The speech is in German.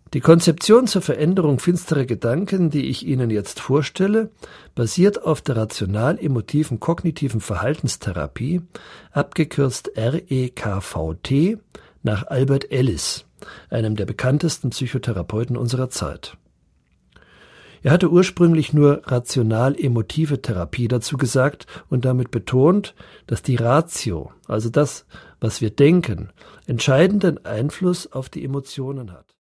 Die Konzeption zur Veränderung finsterer Gedanken, die ich Ihnen jetzt vorstelle, basiert auf der rational-emotiven kognitiven Verhaltenstherapie, abgekürzt REKVT, nach Albert Ellis, einem der bekanntesten Psychotherapeuten unserer Zeit. Er hatte ursprünglich nur rational-emotive Therapie dazu gesagt und damit betont, dass die Ratio, also das, was wir denken, entscheidenden Einfluss auf die Emotionen hat.